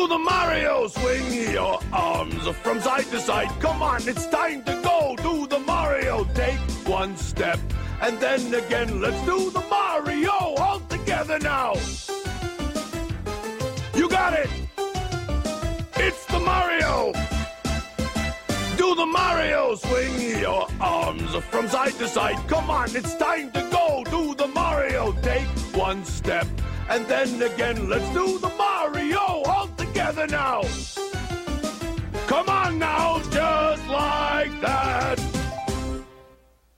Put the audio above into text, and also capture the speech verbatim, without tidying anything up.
Do the Mario, swing your arms from side to side. Come on, it's time to go. Do the Mario, take one step, and then again, let's do the Mario all together now. You got it. It's the Mario. Do the Mario, swing your arms from side to side. Come on, it's time to go. Do the Mario, take one step, and then again, let's do the Mario all together now. Come on now, just like that.